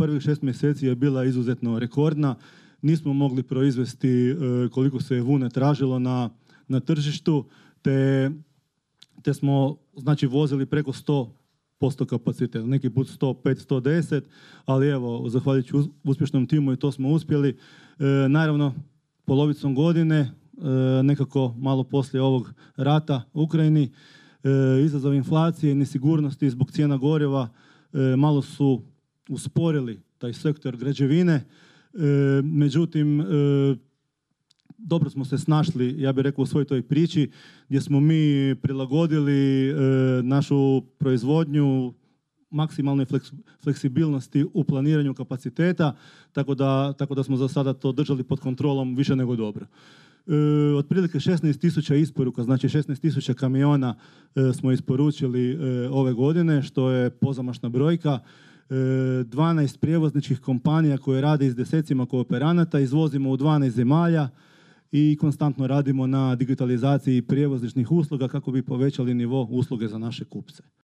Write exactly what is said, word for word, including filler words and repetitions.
prvih šest mjeseci je bila izuzetno rekordna. Nismo mogli proizvesti e, koliko se vune tražilo na, na tržištu, te, te smo znači vozili preko sto posto kapaciteta, neki put sto pet, sto deset, ali evo, zahvaljujući uspješnom timu i to smo uspjeli. E, naravno, polovicom godine, e, nekako malo poslije ovog rata u Ukrajini, e, izazov inflacije i nesigurnosti zbog cijena goriva e, malo su usporili taj sektor građevine. E, međutim, e, dobro smo se snašli, ja bih rekao, u svoj toj priči, gdje smo mi prilagodili e, našu proizvodnju maksimalnoj fleks, fleksibilnosti u planiranju kapaciteta, tako da, tako da smo za sada to držali pod kontrolom više nego dobro. E, otprilike šesnaest tisuća isporuka, znači šesnaest tisuća kamiona e, smo isporučili e, ove godine, što je pozamašna brojka. E, dvanaest prijevozničkih kompanija koje rade s desecima kooperanata, izvozimo u dvanaest zemalja i konstantno radimo na digitalizaciji prijevozničkih usluga kako bi povećali nivo usluge za naše kupce.